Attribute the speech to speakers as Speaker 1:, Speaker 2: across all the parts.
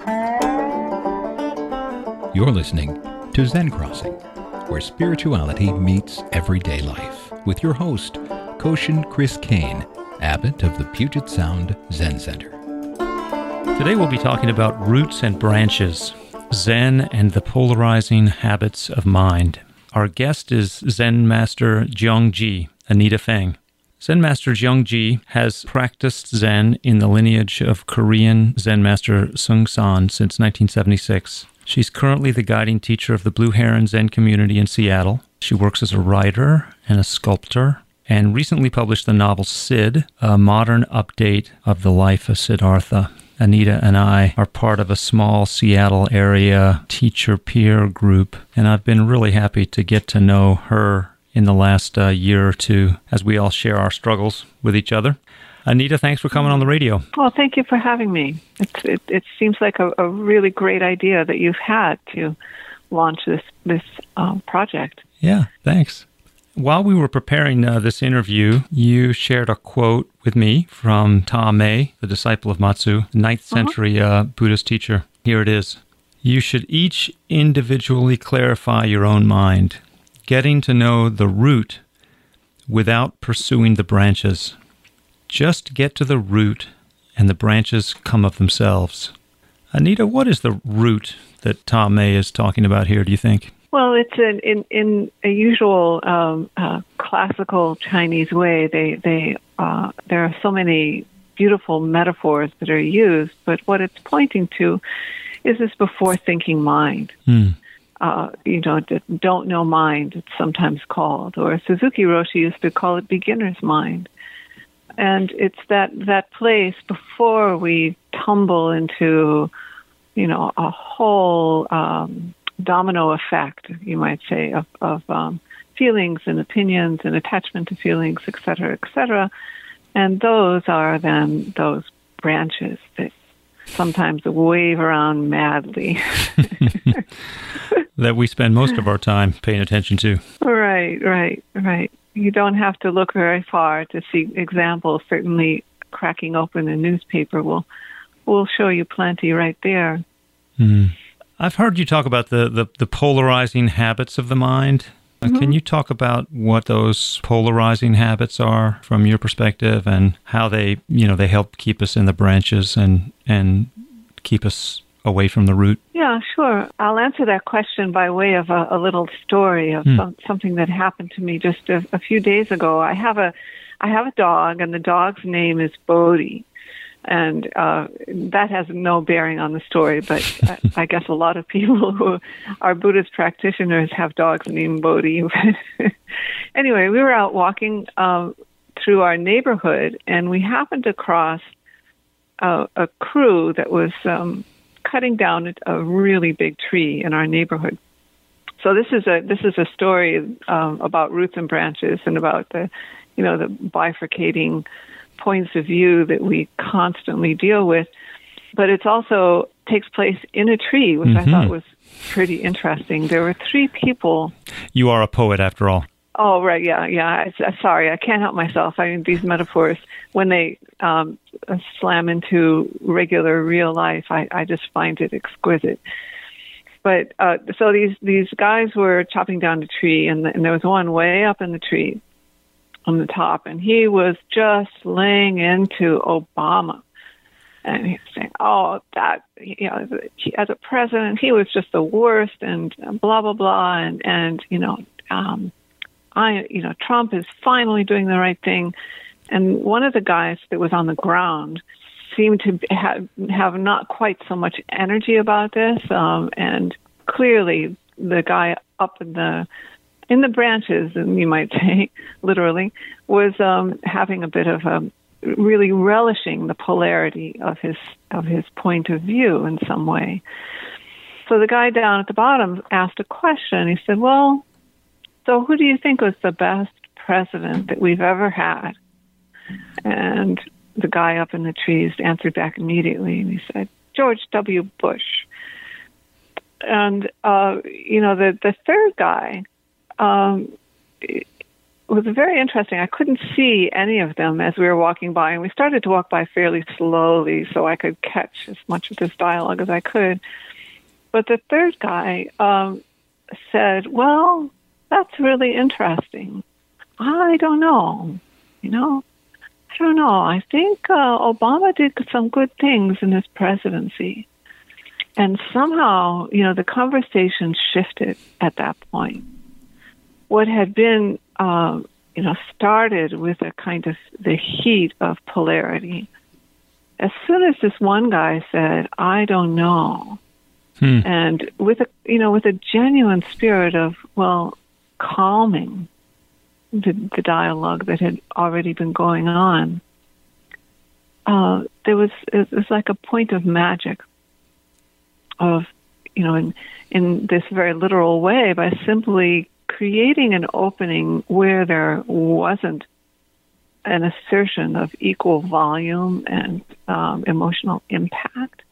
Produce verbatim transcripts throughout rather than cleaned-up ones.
Speaker 1: You're listening to Zen Crossing, where spirituality meets everyday life, with your host, Koshin Chris Kane, abbot of the Puget Sound Zen Center.
Speaker 2: Today we'll be talking about roots and branches, Zen and the polarizing habits of mind. Our guest is Zen Master Zhong-Ji, Anita Feng. Zen Master Zhong-Ji has practiced Zen in the lineage of Korean Zen Master Seung Sahn since nineteen seventy-six. She's currently the guiding teacher of the Blue Heron Zen community in Seattle. She works as a writer and a sculptor, and recently published the novel Sid, a modern update of the life of Siddhartha. Anita and I are part of a small Seattle area teacher peer group, and I've been really happy to get to know her in the last uh, year or two as we all share our struggles with each other. Anita, thanks for coming on the radio.
Speaker 3: Well, thank you for having me. It's, it, it seems like a, a really great idea that you've had to launch this, this um, project.
Speaker 2: Yeah, thanks. While we were preparing uh, this interview, you shared a quote with me from Ta Mei, the disciple of Matsu, ninth century uh-huh. uh, Buddhist teacher. Here it is. You should each individually clarify your own mind, getting to know the root without pursuing the branches. Just get to the root and the branches come of themselves. Anita, what is the root that Ta Mei is talking about here, do you think?
Speaker 3: Well, it's in in, in a usual um, uh, classical Chinese way. They they uh, there are so many beautiful metaphors that are used, but what it's pointing to is this before thinking mind.
Speaker 2: Hmm.
Speaker 3: Uh, you know, don't know mind, it's sometimes called, or Suzuki Roshi used to call it beginner's mind. And it's that, that place before we tumble into, you know, a whole um, domino effect, you might say, of, of um, feelings and opinions and attachment to feelings, et cetera, et cetera. And those are then those branches that sometimes wave around madly.
Speaker 2: That we spend most of our time paying attention to.
Speaker 3: Right, right, right. You don't have to look very far to see examples. Certainly cracking open a newspaper will will show you plenty right there.
Speaker 2: Mm. I've heard you talk about the, the, the polarizing habits of the mind. Mm-hmm. Can you talk about what those polarizing habits are from your perspective and how they, you know, they help keep us in the branches and and keep us away from the root?
Speaker 3: Yeah, sure. I'll answer that question by way of a, a little story of mm. some, something that happened to me just a, a few days ago. I have a I have a dog, and the dog's name is Bodhi. And uh, that has no bearing on the story, but I, I guess a lot of people who are Buddhist practitioners have dogs named Bodhi. Anyway, we were out walking um, through our neighborhood, and we happened to cross a, a crew that was um, cutting down a really big tree in our neighborhood. So this is a this is a story um, about roots and branches and about the, you know, the bifurcating points of view that we constantly deal with, but it's also takes place in a tree, which mm-hmm. I thought was pretty interesting. There were three people.
Speaker 2: You are a poet, after all.
Speaker 3: Oh, right, yeah, yeah. I, I, sorry, I can't help myself. I mean, these metaphors, when they um, slam into regular real life, I, I just find it exquisite. But uh, so these these guys were chopping down a tree, and, and there was one way up in the tree on the top, and he was just laying into Obama. And he was saying, oh, that, you know, he, as a president, he was just the worst, and blah, blah, blah, and, and you know, um, I, you know, Trump is finally doing the right thing. And one of the guys that was on the ground seemed to have, have not quite so much energy about this, um, and clearly the guy up in the in the branches, and you might say, literally, was um, having a bit of a, really relishing the polarity of his of his point of view in some way. So the guy down at the bottom asked a question. He said, well, so who do you think was the best president that we've ever had? And the guy up in the trees answered back immediately, and he said, George W. Bush. And, uh, you know, the, the third guy um, was very interesting. I couldn't see any of them as we were walking by, and we started to walk by fairly slowly so I could catch as much of this dialogue as I could. But the third guy um, said, well, that's really interesting. I don't know, you know, I don't know. I think uh, Obama did some good things in his presidency. And somehow, you know, the conversation shifted at that point. What had been, uh, you know, started with a kind of the heat of polarity. As soon as this one guy said, I don't know, hmm. and with a, you know, with a genuine spirit of, well, calming the, the dialogue that had already been going on, uh, there was, it was like a point of magic of, you know, in, in this very literal way, by simply creating an opening where there wasn't an assertion of equal volume and um, emotional impact,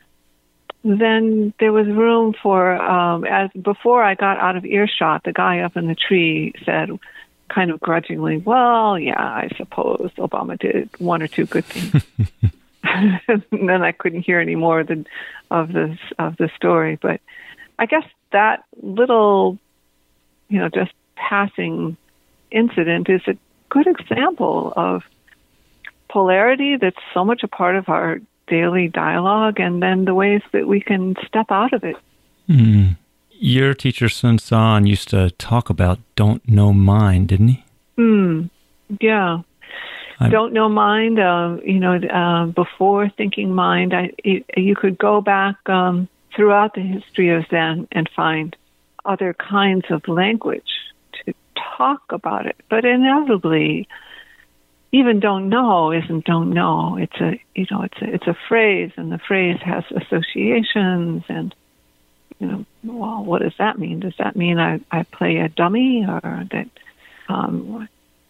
Speaker 3: then there was room for, um, as before I got out of earshot, the guy up in the tree said, kind of grudgingly, well, yeah, I suppose Obama did one or two good things. And then I couldn't hear any more of the, of the, of the story. But I guess that little, you know, just passing incident is a good example of polarity that's so much a part of our daily dialogue, and then the ways that we can step out of it.
Speaker 2: Mm. Your teacher, Sun San, used to talk about don't know mind, didn't he?
Speaker 3: Mm. Yeah. I'm, don't know mind, uh, you know, uh, before thinking mind. I, it, you could go back um, throughout the history of Zen and find other kinds of language to talk about it. But inevitably, even don't know isn't don't know. It's a, you know, it's a, it's a phrase, and the phrase has associations, and, you know, well, what does that mean? Does that mean I, I play a dummy, or that, um,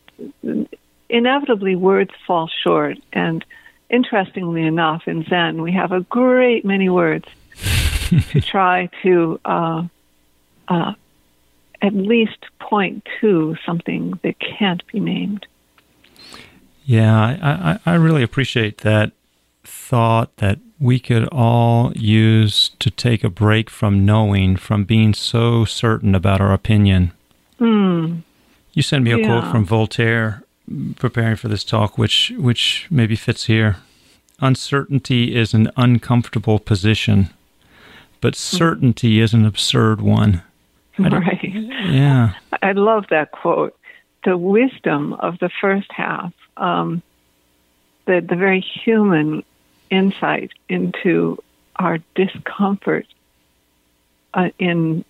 Speaker 3: inevitably words fall short. And interestingly enough, in Zen, we have a great many words to try to, uh, uh, at least point to something that can't be named.
Speaker 2: Yeah, I, I, I really appreciate that thought that we could all use to take a break from knowing, from being so certain about our opinion.
Speaker 3: Hmm.
Speaker 2: You sent me a
Speaker 3: yeah.
Speaker 2: quote from Voltaire preparing for this talk, which which maybe fits here. Uncertainty is an uncomfortable position, but certainty is an absurd one.
Speaker 3: Right.
Speaker 2: Yeah.
Speaker 3: I love that quote. The wisdom of the first half, um, the the very human insight into our discomfort uh, in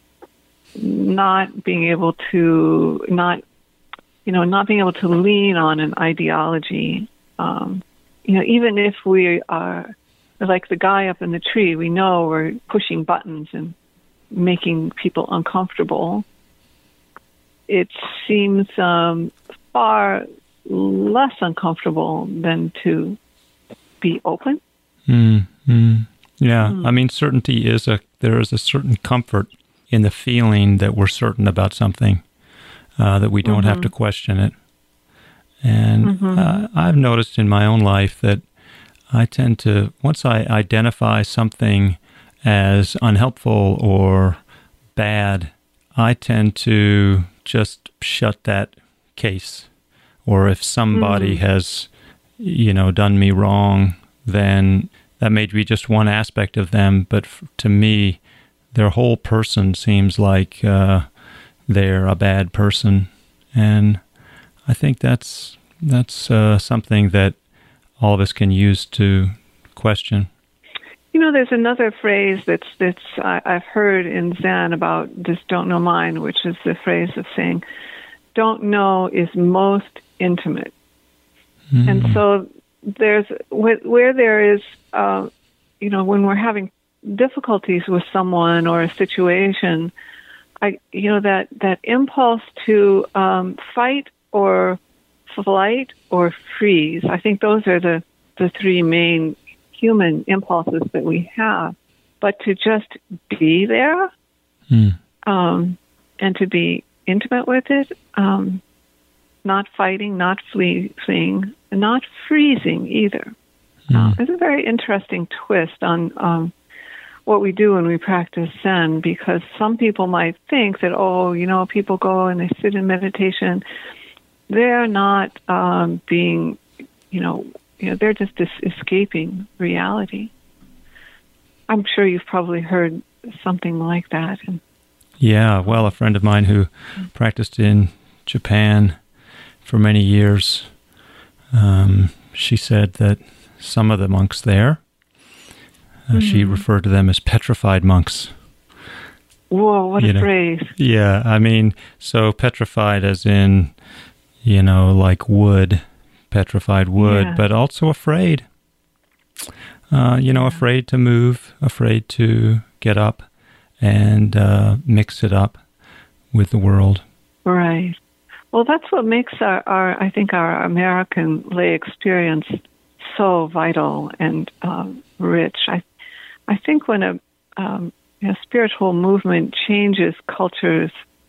Speaker 3: not being able to not, you know, not being able to lean on an ideology. Um, you know, even if we are like the guy up in the tree, we know we're pushing buttons and making people uncomfortable. It seems um, far less uncomfortable than to be open.
Speaker 2: Mm-hmm. Yeah,
Speaker 3: mm.
Speaker 2: I mean, certainty is a, there is a certain comfort in the feeling that we're certain about something, uh, that we don't mm-hmm. have to question it. And mm-hmm. uh, I've noticed in my own life that I tend to, once I identify something as unhelpful or bad, I tend to just shut that case. Or if somebody mm. has, you know, done me wrong, then that may be just one aspect of them. But f- to me, their whole person seems like uh, they're a bad person. And I think that's that's uh, something that all of us can use to question.
Speaker 3: You know, there's another phrase that's that's I, I've heard in Zen about this don't know mind, which is the phrase of saying, don't know is most intimate. Mm. And so there's, where, where there is, uh, you know, when we're having difficulties with someone or a situation, I, you know, that, that impulse to um, fight or flight or freeze, I think those are the, the three main human impulses that we have. But to just be there mm. um, and to be intimate with it, um, not fighting, not flee, fleeing, and not freezing either.
Speaker 2: Mm.
Speaker 3: Uh, it's a very interesting twist on um, what we do when we practice Zen, because some people might think that, oh, you know, people go and they sit in meditation, they're not um, being, you know, you know, they're just es- escaping reality. I'm sure you've probably heard something like that. And
Speaker 2: yeah, well, a friend of mine who practiced in Japan for many years, um, she said that some of the monks there, uh, mm-hmm. she referred to them as petrified monks.
Speaker 3: Whoa, what
Speaker 2: you
Speaker 3: a
Speaker 2: know?
Speaker 3: phrase.
Speaker 2: Yeah, I mean, so petrified as in, you know, like wood, petrified wood,
Speaker 3: yeah.
Speaker 2: but also afraid. Uh, you know,
Speaker 3: yeah.
Speaker 2: afraid to move, afraid to get up and uh, mix it up with the world.
Speaker 3: Right. Well, that's what makes our, our I think, our American lay experience so vital and um, rich. I, I think when a, um, a spiritual movement changes cultures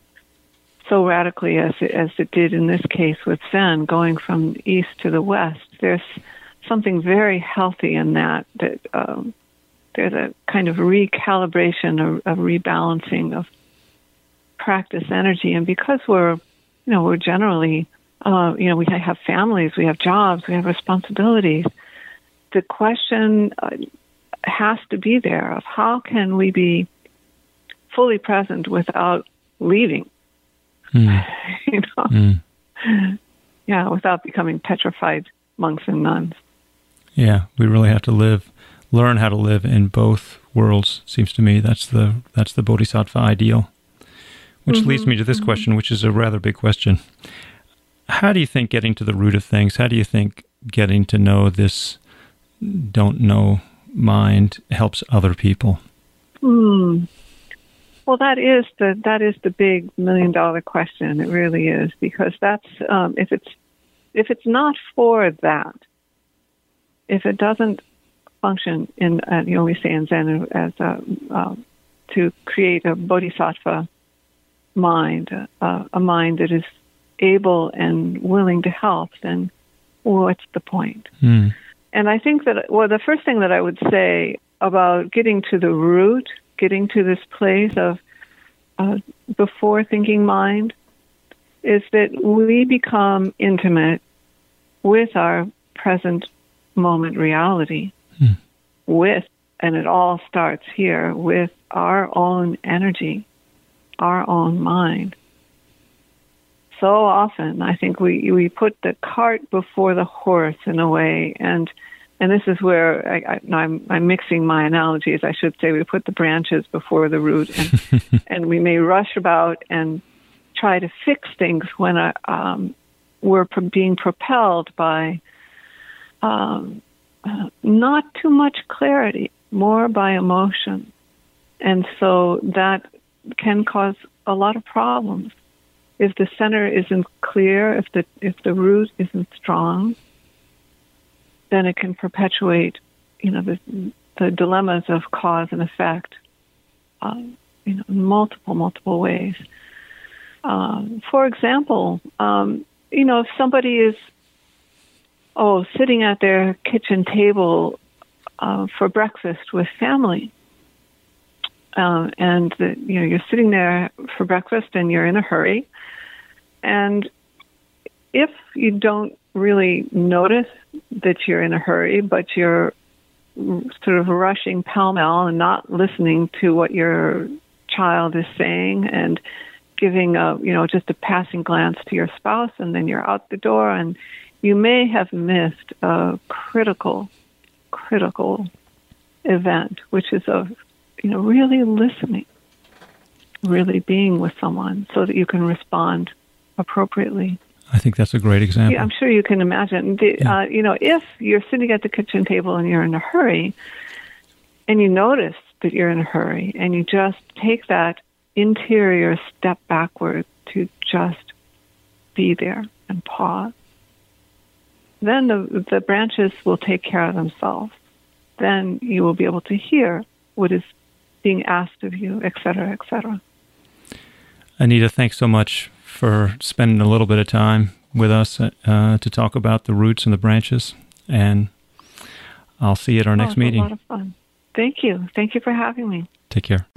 Speaker 3: so radically as it, as it did in this case with Zen, going from the east to the west, there's something very healthy in that. That um, there's a kind of recalibration, a, a rebalancing of practice energy, and because we're, you know, we're generally, uh, you know, we have families, we have jobs, we have responsibilities. The question uh, has to be there of how can we be fully present without leaving,
Speaker 2: mm.
Speaker 3: you know, mm. yeah, without becoming petrified monks and nuns.
Speaker 2: Yeah, we really have to live, learn how to live in both worlds. Seems to me that's the that's the Bodhisattva ideal. Which mm-hmm, leads me to this mm-hmm. question, which is a rather big question. How do you think getting to the root of things, how do you think getting to know this don't know mind helps other people?
Speaker 3: Hmm. Well, that is the that is the big million dollar question. It really is, because that's um, if it's if it's not for that, if it doesn't function in uh, you know we say in Zen as a, uh, to create a bodhisattva mind, uh, a mind that is able and willing to help, then what's the point?
Speaker 2: Mm.
Speaker 3: And I think that, well, the first thing that I would say about getting to the root, getting to this place of uh, before thinking mind, is that we become intimate with our present moment reality, mm. with, and it all starts here, with our own energy, our own mind. So often, I think we we put the cart before the horse in a way, and and this is where I, I, I'm I'm mixing my analogies. I should say we put the branches before the root, and and we may rush about and try to fix things when uh, um, we're pro- being propelled by um, uh, not too much clarity, more by emotion, and so that can cause a lot of problems. If the center isn't clear, if the if the root isn't strong, then it can perpetuate, you know, the the dilemmas of cause and effect, um, you know, in multiple multiple ways. Um, for example, um, you know, if somebody is, oh, sitting at their kitchen table uh, for breakfast with family. Um, and the, you know, you're sitting there for breakfast and you're in a hurry. And if you don't really notice that you're in a hurry, but you're sort of rushing pell-mell and not listening to what your child is saying and giving a, you know, just a passing glance to your spouse, and then you're out the door, and you may have missed a critical, critical event, which is of, you know, really listening, really being with someone so that you can respond appropriately.
Speaker 2: I think that's a great example.
Speaker 3: Yeah, I'm sure you can imagine. The, yeah. uh, you know, if you're sitting at the kitchen table and you're in a hurry, and you notice that you're in a hurry, and you just take that interior step backward to just be there and pause, then the the branches will take care of themselves. Then you will be able to hear what is being asked of you, et cetera, et cetera.
Speaker 2: Anita, thanks so much for spending a little bit of time with us uh, to talk about the roots and the branches. And I'll see you at our
Speaker 3: oh,
Speaker 2: next meeting.
Speaker 3: A lot of fun. Thank you. Thank you for having me.
Speaker 2: Take care.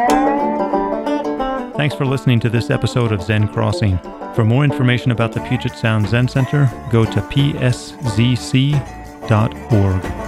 Speaker 2: Thanks for listening to this episode of Zen Crossing. For more information about the Puget Sound Zen Center, go to p s z c dot org.